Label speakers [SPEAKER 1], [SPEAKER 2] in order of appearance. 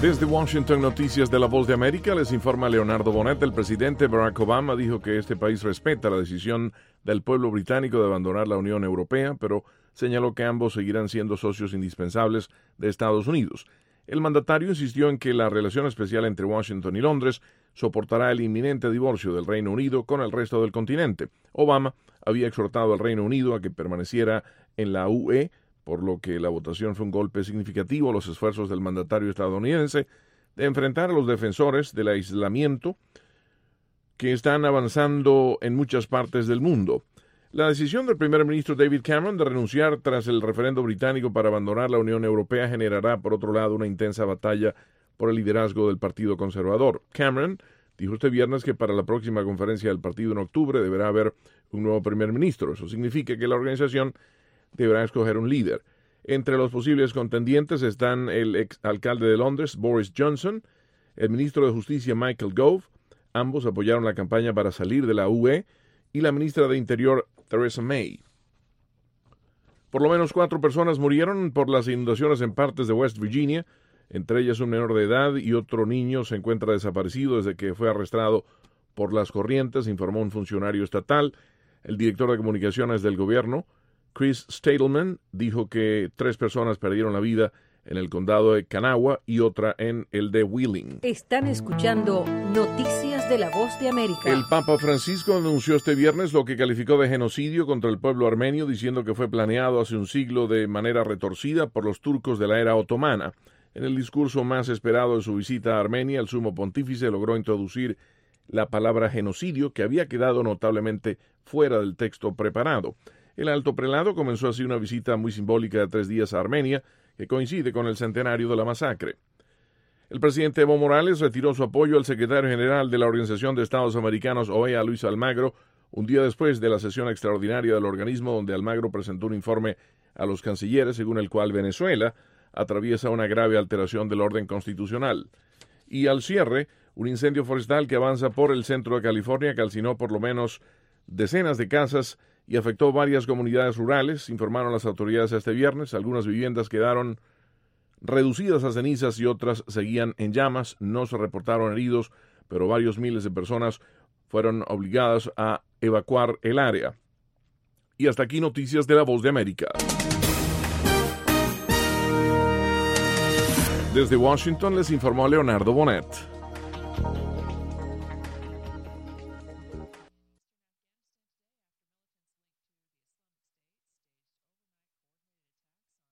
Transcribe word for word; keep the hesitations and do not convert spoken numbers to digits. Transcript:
[SPEAKER 1] Desde Washington, Noticias de la Voz de América, les informa Leonardo Bonet. El presidente Barack Obama dijo que este país respeta la decisión del pueblo británico de abandonar la Unión Europea, pero señaló que ambos seguirán siendo socios indispensables de Estados Unidos. El mandatario insistió en que la relación especial entre Washington y Londres soportará el inminente divorcio del Reino Unido con el resto del continente. Obama había exhortado al Reino Unido a que permaneciera en la U E, por lo que la votación fue un golpe significativo a los esfuerzos del mandatario estadounidense de enfrentar a los defensores del aislamiento que están avanzando en muchas partes del mundo. La decisión del primer ministro David Cameron de renunciar tras el referendo británico para abandonar la Unión Europea generará, por otro lado, una intensa batalla por el liderazgo del Partido Conservador. Cameron dijo este viernes que para la próxima conferencia del partido en octubre deberá haber un nuevo primer ministro. Eso significa que la organización deberá escoger un líder. Entre los posibles contendientes están el exalcalde de Londres, Boris Johnson, el ministro de Justicia, Michael Gove, ambos apoyaron la campaña para salir de la U E, y la ministra de Interior, Theresa May. Por lo menos cuatro personas murieron por las inundaciones en partes de West Virginia, entre ellas un menor de edad, y otro niño se encuentra desaparecido desde que fue arrestado por las corrientes, informó un funcionario estatal. El director de comunicaciones del gobierno, Chris Stadelman, dijo que tres personas perdieron la vida en el condado de Kanawha y otra en el de Wheeling.
[SPEAKER 2] Están escuchando Noticias de la Voz de América.
[SPEAKER 1] El Papa Francisco anunció este viernes lo que calificó de genocidio contra el pueblo armenio, diciendo que fue planeado hace un siglo de manera retorcida por los turcos de la era otomana. En el discurso más esperado de su visita a Armenia, el sumo pontífice logró introducir la palabra genocidio, que había quedado notablemente fuera del texto preparado. El alto prelado comenzó así una visita muy simbólica de tres días a Armenia, que coincide con el centenario de la masacre. El presidente Evo Morales retiró su apoyo al secretario general de la Organización de Estados Americanos, O E A, Luis Almagro, un día después de la sesión extraordinaria del organismo, donde Almagro presentó un informe a los cancilleres, según el cual Venezuela atraviesa una grave alteración del orden constitucional. Y al cierre, un incendio forestal que avanza por el centro de California calcinó por lo menos decenas de casas y afectó varias comunidades rurales, informaron las autoridades este viernes. Algunas viviendas quedaron reducidas a cenizas y otras seguían en llamas. No se reportaron heridos, pero varios miles de personas fueron obligadas a evacuar el área. Y hasta aquí Noticias de la Voz de América. Desde Washington les informó Leonardo Bonet.